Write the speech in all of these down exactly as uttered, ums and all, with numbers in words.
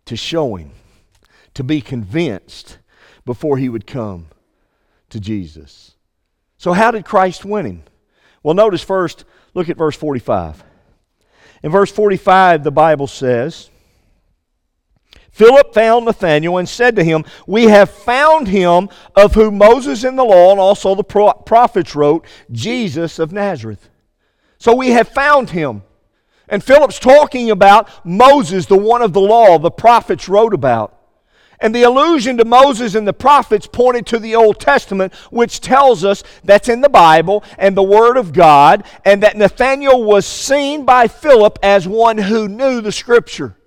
to show him, to be convinced before he would come to Jesus. So how did Christ win him? Well, notice first, look at verse forty-five. In verse forty-five, the Bible says, Philip found Nathanael and said to him, "We have found him of whom Moses in the law and also the prophets wrote, Jesus of Nazareth." So we have found him. And Philip's talking about Moses, the one of the law, the prophets wrote about. And the allusion to Moses and the prophets pointed to the Old Testament, which tells us that's in the Bible and the Word of God, and that Nathanael was seen by Philip as one who knew the Scripture.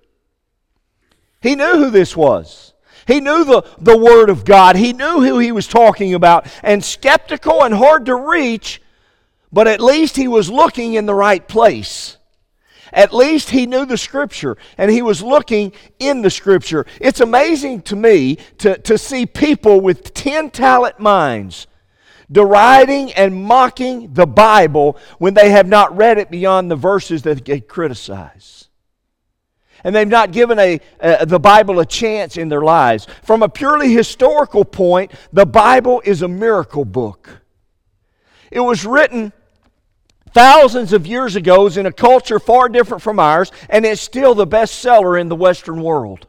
He knew who this was. He knew the, the Word of God. He knew who he was talking about. And skeptical and hard to reach, but at least he was looking in the right place. At least he knew the Scripture, and he was looking in the Scripture. It's amazing to me to, to see people with ten-talent minds deriding and mocking the Bible when they have not read it beyond the verses that they criticize. And they've not given a, uh, the Bible a chance in their lives. From a purely historical point, the Bible is a miracle book. It was written thousands of years ago in a culture far different from ours, and it's still the bestseller in the Western world.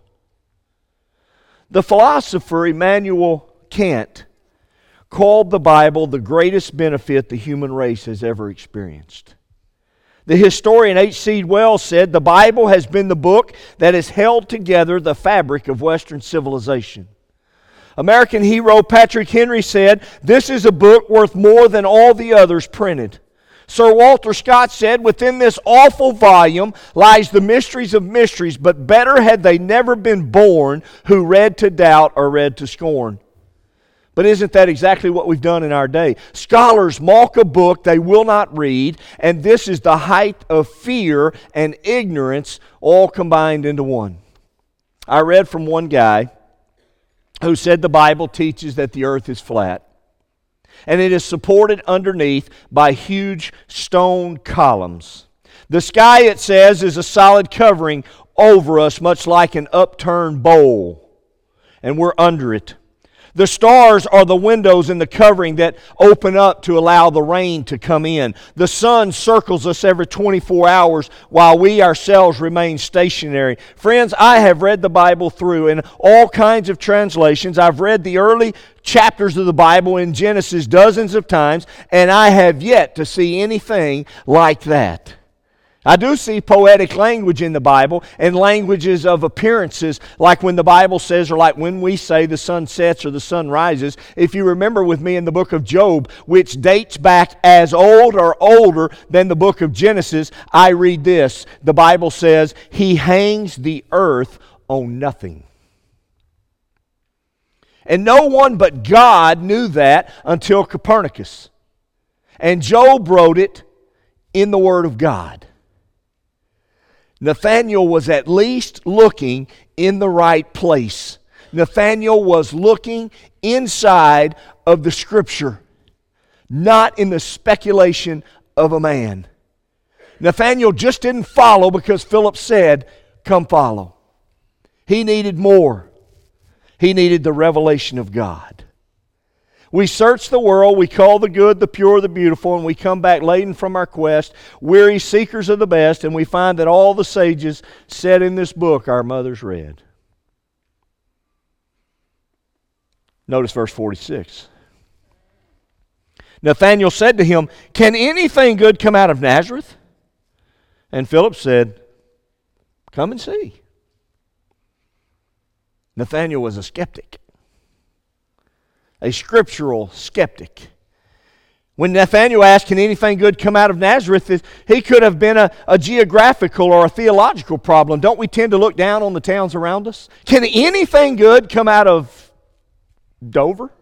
The philosopher Immanuel Kant called the Bible the greatest benefit the human race has ever experienced. The historian H C Wells said, "The Bible has been the book that has held together the fabric of Western civilization." American hero Patrick Henry said, "This is a book worth more than all the others printed." Sir Walter Scott said, "Within this awful volume lies the mysteries of mysteries, but better had they never been born who read to doubt or read to scorn." But isn't that exactly what we've done in our day? Scholars mock a book they will not read, and this is the height of fear and ignorance all combined into one. I read from one guy who said the Bible teaches that the earth is flat, and it is supported underneath by huge stone columns. The sky, it says, is a solid covering over us, much like an upturned bowl, and we're under it. The stars are the windows in the covering that open up to allow the rain to come in. The sun circles us every twenty-four hours while we ourselves remain stationary. Friends, I have read the Bible through in all kinds of translations. I've read the early chapters of the Bible in Genesis dozens of times, and I have yet to see anything like that. I do see poetic language in the Bible and languages of appearances, like when the Bible says, or like when we say the sun sets or the sun rises. If you remember with me in the book of Job, which dates back as old or older than the book of Genesis, I read this. The Bible says, "He hangs the earth on nothing." And no one but God knew that until Copernicus. And Job wrote it in the Word of God. Nathanael was at least looking in the right place. Nathanael was looking inside of the Scripture, not in the speculation of a man. Nathanael just didn't follow because Philip said, "Come follow." He needed more. He needed the revelation of God. We search the world, we call the good, the pure, the beautiful, and we come back laden from our quest, weary seekers of the best, and we find that all the sages said in this book our mothers read. Notice verse forty-six. Nathanael said to him, "Can anything good come out of Nazareth?" And Philip said, "Come and see." Nathanael was a skeptic. A scriptural skeptic. When Nathanael asked, "Can anything good come out of Nazareth?" he could have been a, a geographical or a theological problem. Don't we tend to look down on the towns around us? Can anything good come out of Dover?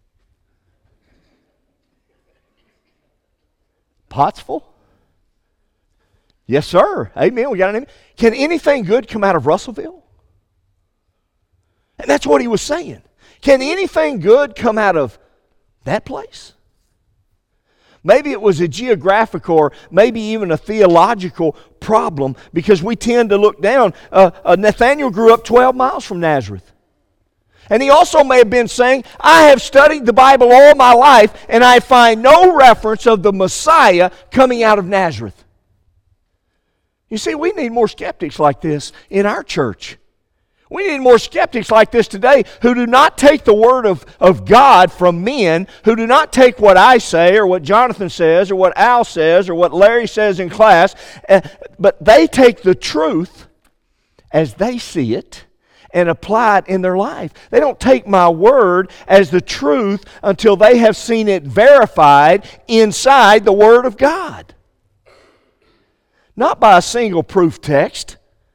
Pottsville? Yes, sir. Amen. We got an amen. Can anything good come out of Russellville? And that's what he was saying. Can anything good come out of that place? Maybe it was a geographical or maybe even a theological problem, because we tend to look down. Uh, uh, Nathanael grew up twelve miles from Nazareth. And he also may have been saying, I have studied the Bible all my life and I find no reference of the Messiah coming out of Nazareth. You see, we need more skeptics like this in our church. We need more skeptics like this today who do not take the word of, of God from men, who do not take what I say or what Jonathan says or what Al says or what Larry says in class, uh, but they take the truth as they see it and apply it in their life. They don't take my word as the truth until they have seen it verified inside the Word of God. Not by a single proof text.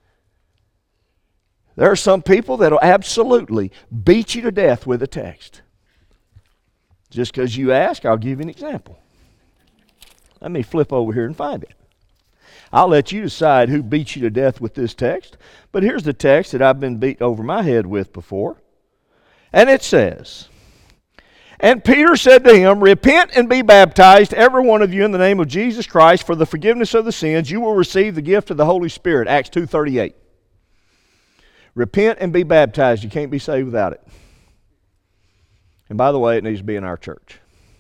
There are some people that will absolutely beat you to death with a text. Just because you ask, I'll give you an example. Let me flip over here and find it. I'll let you decide who beats you to death with this text. But here's the text that I've been beat over my head with before. And it says, And Peter said to him, Repent and be baptized, every one of you, in the name of Jesus Christ, for the forgiveness of the sins. You will receive the gift of the Holy Spirit. Acts two thirty-eight. Repent and be baptized. You can't be saved without it. And by the way, it needs to be in our church.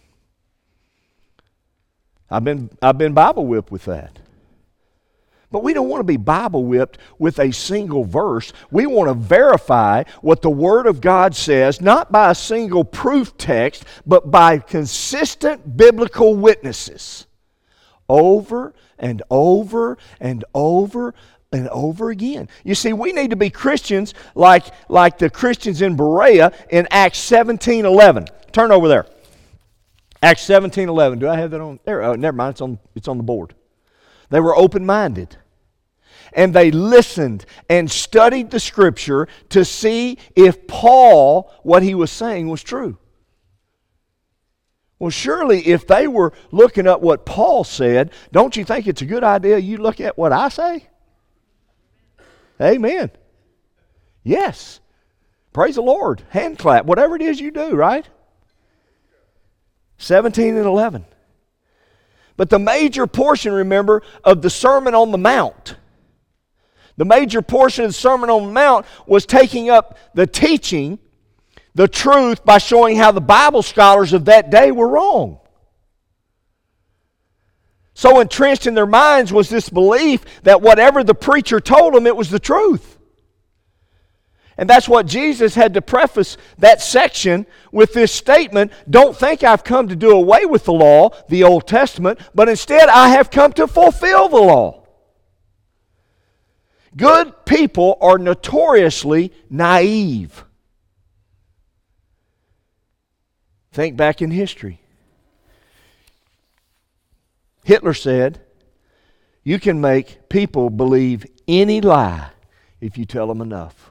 I've been, I've been Bible whipped with that. But we don't want to be Bible whipped with a single verse. We want to verify what the Word of God says, not by a single proof text, but by consistent biblical witnesses. Over and over and over and over again. You see, we need to be Christians like, like the Christians in Berea in Acts seventeen eleven. Turn over there. Acts seventeen eleven. Do I have that on there? Oh, never mind. It's on, it's on the board. They were open-minded. And they listened and studied the Scripture to see if Paul, what he was saying, was true. Well, surely if they were looking at what Paul said, don't you think it's a good idea you look at what I say? Amen. Yes. Praise the Lord. Hand clap. Whatever it is you do, right? seventeen and eleven. But the major portion, remember, of the Sermon on the Mount, the major portion of the Sermon on the Mount was taking up the teaching, the truth, by showing how the Bible scholars of that day were wrong. So entrenched in their minds was this belief that whatever the preacher told them, it was the truth. And that's what Jesus had to preface that section with this statement, don't think I've come to do away with the law, the Old Testament, but instead I have come to fulfill the law. Good people are notoriously naive. Think back in history. Hitler said, you can make people believe any lie if you tell them enough.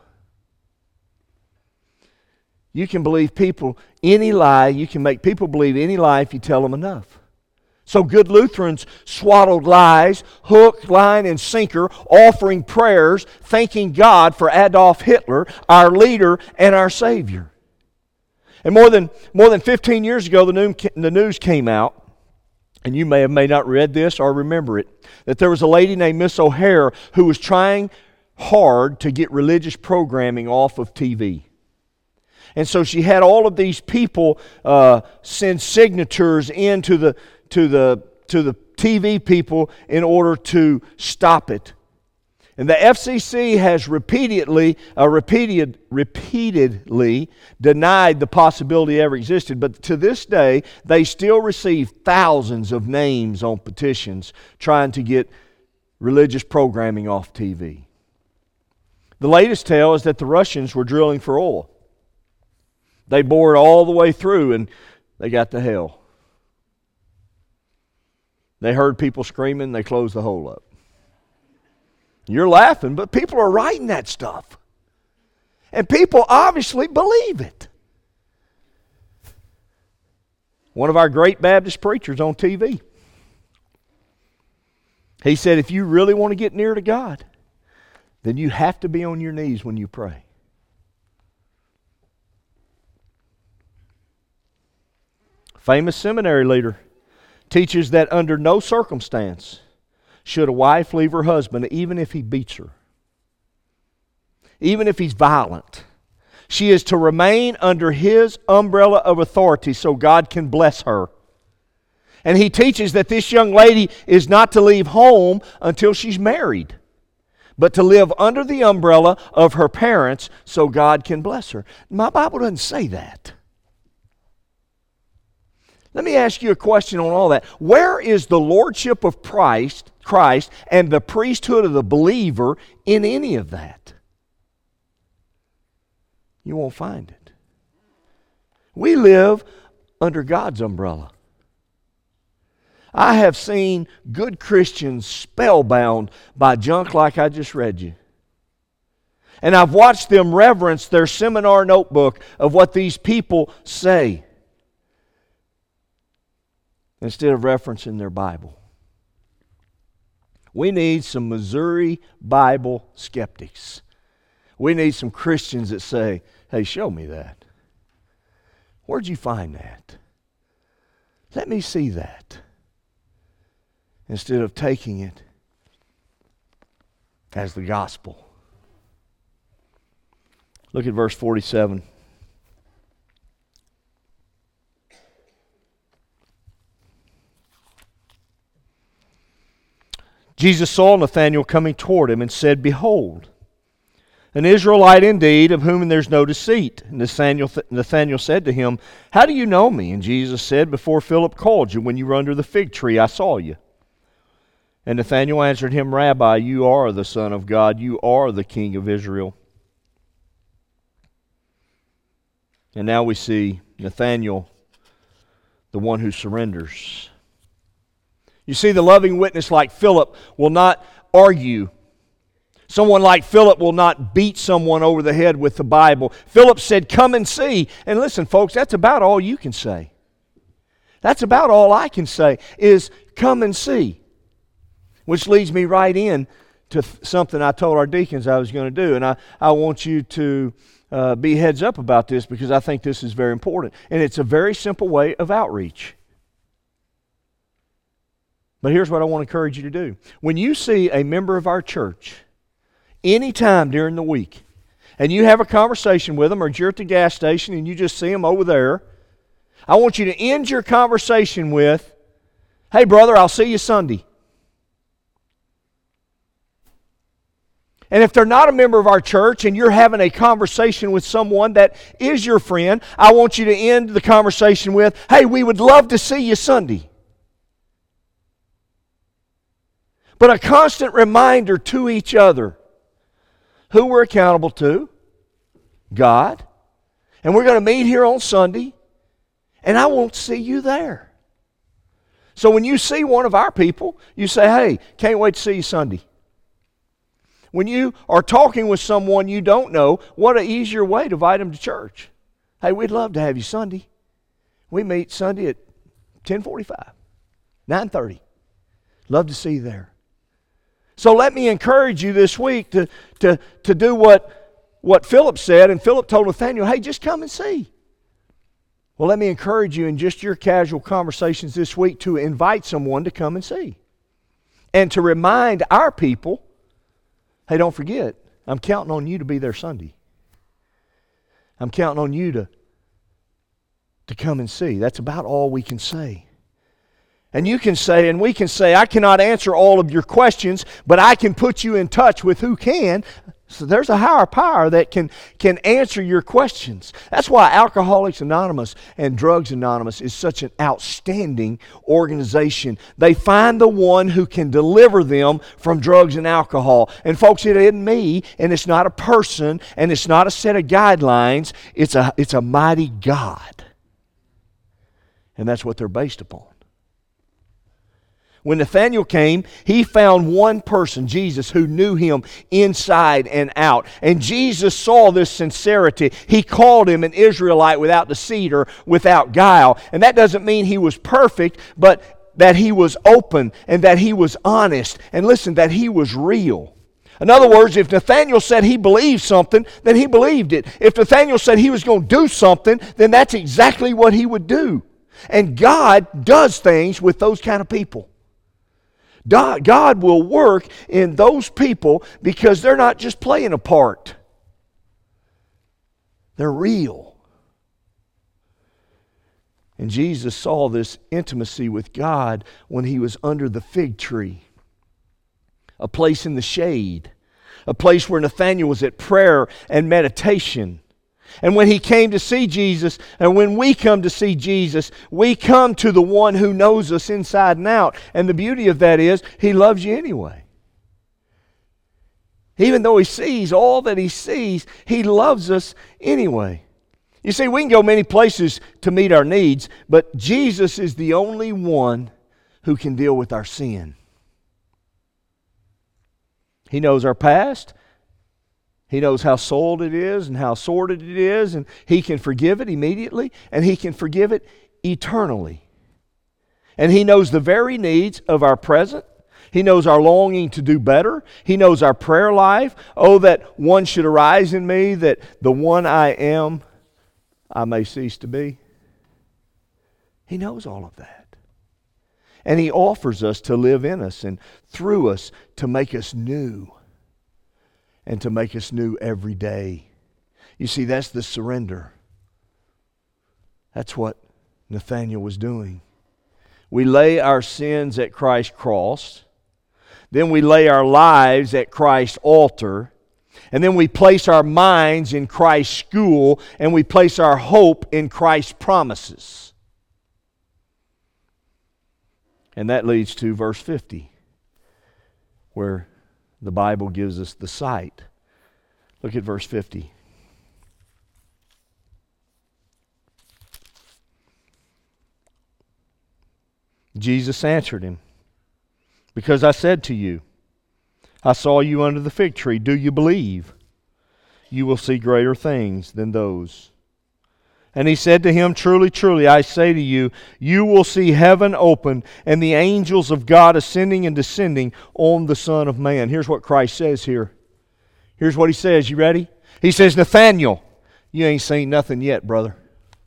You can believe people any lie, you can make people believe any lie if you tell them enough. So good Lutherans swaddled lies, hook, line, and sinker, offering prayers, thanking God for Adolf Hitler, our leader and our Savior. And more than, more than fifteen years ago, the news, the news came out, and you may have may not read this or remember it, that there was a lady named Miss O'Hare who was trying hard to get religious programming off of T V. And so she had all of these people uh, send signatures into the to the to the T V people in order to stop it. And the F C C has repeatedly, uh, repeated, repeatedly denied the possibility ever existed. But to this day, they still receive thousands of names on petitions trying to get religious programming off T V. The latest tale is that the Russians were drilling for oil. They bored all the way through and they got to hell. They heard people screaming, they closed the hole up. You're laughing, but people are writing that stuff. And people obviously believe it. One of our great Baptist preachers on T V, he said, if you really want to get near to God, then you have to be on your knees when you pray. Famous seminary leader teaches that under no circumstance should a wife leave her husband, even if he beats her, even if he's violent. She is to remain under his umbrella of authority so God can bless her. And he teaches that this young lady is not to leave home until she's married, but to live under the umbrella of her parents so God can bless her. My Bible doesn't say that. Let me ask you a question on all that. Where is the lordship of Christ, Christ and the priesthood of the believer in any of that? You won't find it. We live under God's umbrella. I have seen good Christians spellbound by junk like I just read you. And I've watched them reverence their seminar notebook of what these people say instead of referencing their Bible. We need some Missouri Bible skeptics. We need some Christians that say, hey, show me that. Where'd you find that? Let me see that. Instead of taking it as the gospel. Look at verse forty-seven. Jesus saw Nathanael coming toward him and said, behold, an Israelite indeed, of whom there's no deceit. And Nathanael, Nathanael said to him, how do you know me? And Jesus said, before Philip called you, when you were under the fig tree, I saw you. And Nathanael answered him, Rabbi, you are the Son of God. You are the King of Israel. And now we see Nathanael, the one who surrenders. You see, the loving witness like Philip will not argue. Someone like Philip will not beat someone over the head with the Bible. Philip said, come and see. And listen, folks, that's about all you can say. That's about all I can say is come and see. Which leads me right in to something I told our deacons I was going to do. And I, I want you to uh, be heads up about this because I think this is very important. And it's a very simple way of outreach. But here's what I want to encourage you to do. When you see a member of our church anytime during the week, and you have a conversation with them, or you're at the gas station and you just see them over there, I want you to end your conversation with, hey brother, I'll see you Sunday. And if they're not a member of our church and you're having a conversation with someone that is your friend, I want you to end the conversation with, hey, we would love to see you Sunday. But a constant reminder to each other who we're accountable to, God. And we're going to meet here on Sunday, and I won't see you there. So when you see one of our people, you say, hey, can't wait to see you Sunday. When you are talking with someone you don't know, what an easier way to invite them to church. Hey, we'd love to have you Sunday. We meet Sunday at ten forty-five, nine thirty. Love to see you there. So let me encourage you this week to, to, to do what, what Philip said. And Philip told Nathanael, hey, just come and see. Well, let me encourage you in just your casual conversations this week to invite someone to come and see. And to remind our people, hey, don't forget, I'm counting on you to be there Sunday. I'm counting on you to, to come and see. That's about all we can say. And you can say, and we can say, I cannot answer all of your questions, but I can put you in touch with who can. So there's a higher power that can, can answer your questions. That's why Alcoholics Anonymous and Drugs Anonymous is such an outstanding organization. They find the one who can deliver them from drugs and alcohol. And folks, it isn't me, and it's not a person, and it's not a set of guidelines. It's a, it's a mighty God. And that's what they're based upon. When Nathanael came, he found one person, Jesus, who knew him inside and out. And Jesus saw this sincerity. He called him an Israelite without deceit or without guile. And that doesn't mean he was perfect, but that he was open and that he was honest. And listen, that he was real. In other words, if Nathanael said he believed something, then he believed it. If Nathanael said he was going to do something, then that's exactly what he would do. And God does things with those kind of people. God will work in those people because they're not just playing a part. They're real. And Jesus saw this intimacy with God when he was under the fig tree, a place in the shade, a place where Nathanael was at prayer and meditation. And when he came to see Jesus, and when we come to see Jesus, we come to the one who knows us inside and out. And the beauty of that is, he loves you anyway. Even though he sees all that he sees, he loves us anyway. You see, we can go many places to meet our needs, but Jesus is the only one who can deal with our sin. He knows our past. He knows how soiled it is and how sordid it is, and he can forgive it immediately, and he can forgive it eternally. And he knows the very needs of our present. He knows our longing to do better. He knows our prayer life. Oh, that one should arise in me, that the one I am, I may cease to be. He knows all of that. And he offers us to live in us and through us to make us new. And to make us new every day. You see, that's the surrender. That's what Nathanael was doing. We lay our sins at Christ's cross. Then we lay our lives at Christ's altar. And then we place our minds in Christ's school. And we place our hope in Christ's promises. And that leads to verse fifty, where the Bible gives us the sight. Look at verse fifty. Jesus answered him, "Because I said to you, I saw you under the fig tree. Do you believe? You will see greater things than those." And he said to him, "Truly, truly, I say to you, you will see heaven open and the angels of God ascending and descending on the Son of Man." Here's what Christ says here. Here's what he says. You ready? He says, "Nathanael, you ain't seen nothing yet, brother."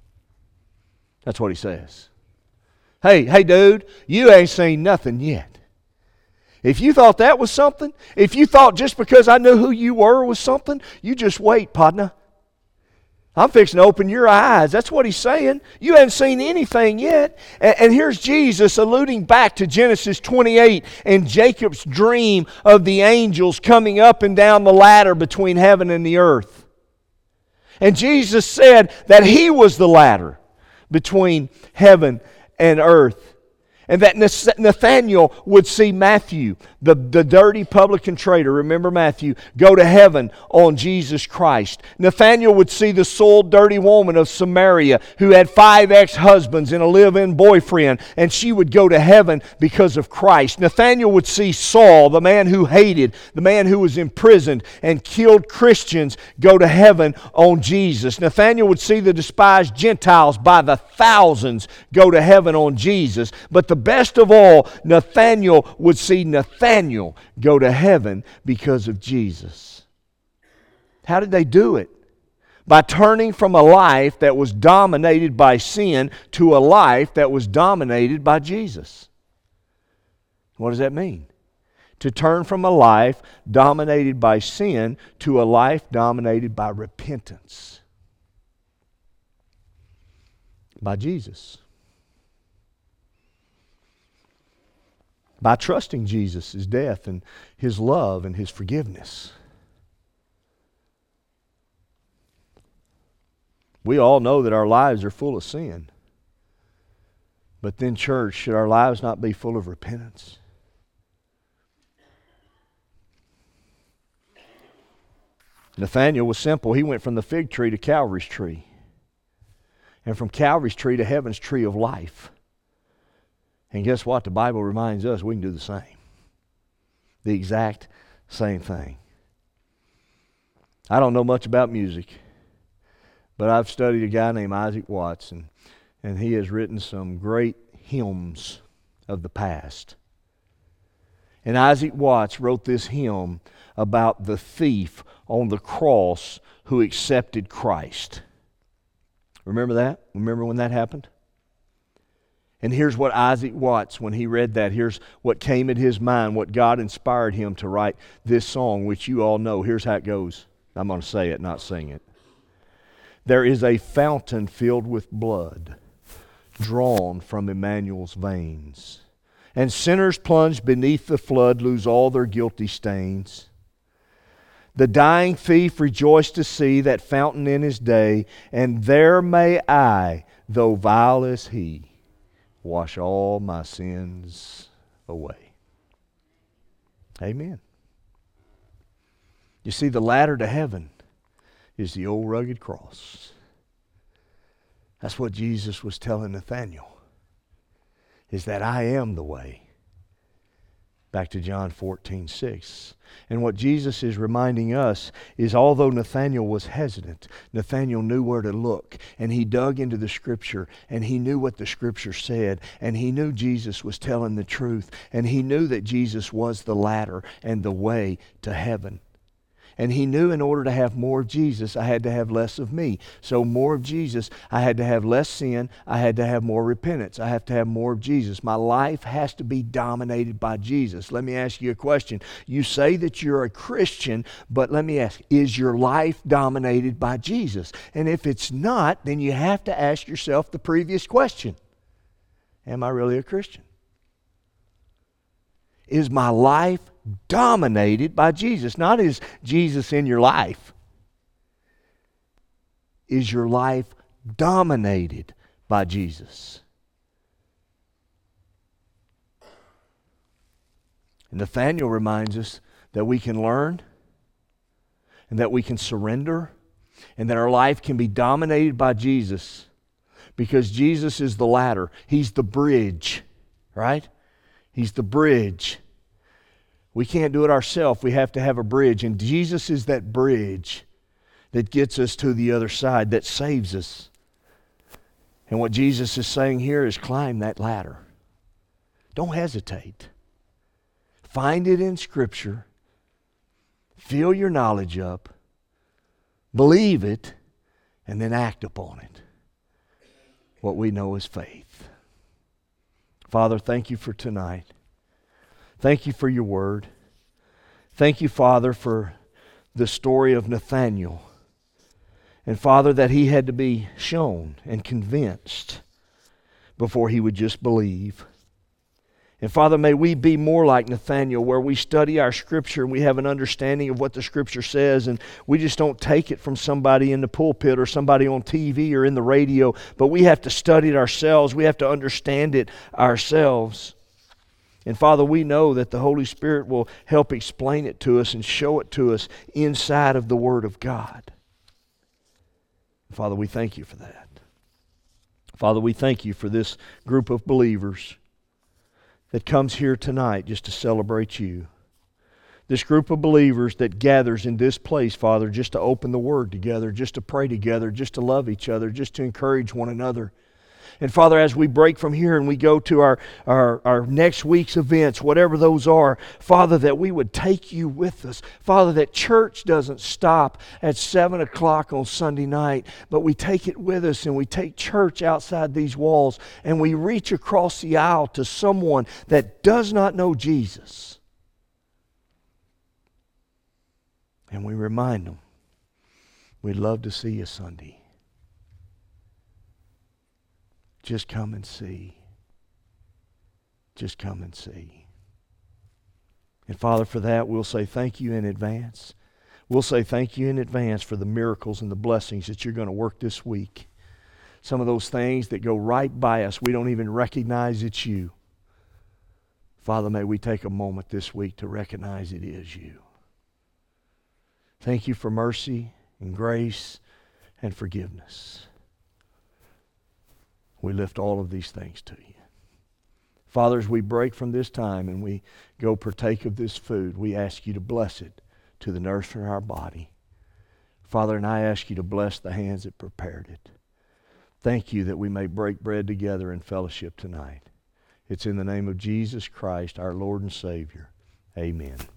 That's what he says. Hey, hey, dude, you ain't seen nothing yet. If you thought that was something, if you thought just because I knew who you were was something, you just wait, partner. I'm fixing to open your eyes. That's what he's saying. You haven't seen anything yet. And, and here's Jesus alluding back to Genesis twenty-eight and Jacob's dream of the angels coming up and down the ladder between heaven and the earth. And Jesus said that he was the ladder between heaven and earth. And that Nathanael would see Matthew, the, the dirty publican trader, remember Matthew, go to heaven on Jesus Christ. Nathanael would see the soiled, dirty woman of Samaria who had five ex-husbands and a live-in boyfriend, and she would go to heaven because of Christ. Nathanael would see Saul, the man who hated, the man who was imprisoned and killed Christians, go to heaven on Jesus. Nathanael would see the despised Gentiles by the thousands go to heaven on Jesus. But the best of all, Nathanael would see Nathanael go to heaven because of Jesus. How did they do it? By turning from a life that was dominated by sin to a life that was dominated by Jesus. What does that mean? To turn from a life dominated by sin to a life dominated by repentance. By Jesus. By trusting Jesus' death and His love and His forgiveness. We all know that our lives are full of sin. But then, church, should our lives not be full of repentance? Nathanael was simple. He went from the fig tree to Calvary's tree. And from Calvary's tree to heaven's tree of life. And guess what? The Bible reminds us we can do the same. The exact same thing. I don't know much about music, but I've studied a guy named Isaac Watts, and, and he has written some great hymns of the past. And Isaac Watts wrote this hymn about the thief on the cross who accepted Christ. Remember that? Remember when that happened? And here's what Isaac Watts, when he read that, here's what came in his mind, what God inspired him to write this song, which you all know. Here's how it goes. I'm going to say it, not sing it. There is a fountain filled with blood, drawn from Emmanuel's veins, and sinners plunged beneath the flood lose all their guilty stains. The dying thief rejoiced to see that fountain in his day, and there may I, though vile as he, wash all my sins away. Amen. You see, the ladder to heaven is the old rugged cross. That's what Jesus was telling Nathanael, is that I am the way. Back to John fourteen six. And what Jesus is reminding us is, although Nathanael was hesitant, Nathanael knew where to look, and he dug into the Scripture, and he knew what the Scripture said, and he knew Jesus was telling the truth, and he knew that Jesus was the ladder and the way to heaven. And he knew in order to have more of Jesus, I had to have less of me. So more of Jesus, I had to have less sin. I had to have more repentance. I have to have more of Jesus. My life has to be dominated by Jesus. Let me ask you a question. You say that you're a Christian, but let me ask, is your life dominated by Jesus? And if it's not, then you have to ask yourself the previous question. Am I really a Christian? Is my life dominated by Jesus? Not is Jesus in your life. Is your life dominated by Jesus? And Nathanael reminds us that we can learn and that we can surrender and that our life can be dominated by Jesus because Jesus is the ladder. He's the bridge, right? He's the bridge. We can't do it ourselves. We have to have a bridge. And Jesus is that bridge that gets us to the other side, that saves us. And what Jesus is saying here is climb that ladder. Don't hesitate. Find it in Scripture. Fill your knowledge up. Believe it. And then act upon it. What we know is faith. Father, thank you for tonight. Thank you for your word. Thank you, Father, for the story of Nathanael. And Father, that he had to be shown and convinced before he would just believe. And Father, may we be more like Nathanael, where we study our Scripture and we have an understanding of what the Scripture says, and we just don't take it from somebody in the pulpit or somebody on T V or in the radio, but we have to study it ourselves. We have to understand it ourselves. And Father, we know that the Holy Spirit will help explain it to us and show it to us inside of the Word of God. Father, we thank you for that. Father, we thank you for this group of believers that comes here tonight just to celebrate you. This group of believers that gathers in this place, Father, just to open the Word together, just to pray together, just to love each other, just to encourage one another. And Father, as we break from here and we go to our, our, our next week's events, whatever those are, Father, that we would take you with us. Father, that church doesn't stop at seven o'clock on Sunday night, but we take it with us and we take church outside these walls and we reach across the aisle to someone that does not know Jesus. And we remind them, we'd love to see you Sunday. Just come and see. Just come and see. And Father, for that, we'll say thank you in advance. We'll say thank you in advance for the miracles and the blessings that you're going to work this week. Some of those things that go right by us, we don't even recognize it's you. Father, may we take a moment this week to recognize it is you. Thank you for mercy and grace and forgiveness. We lift all of these things to you. Father, as we break from this time and we go partake of this food, we ask you to bless it to the nourishment of our body. Father, and I ask you to bless the hands that prepared it. Thank you that we may break bread together in fellowship tonight. It's in the name of Jesus Christ, our Lord and Savior. Amen.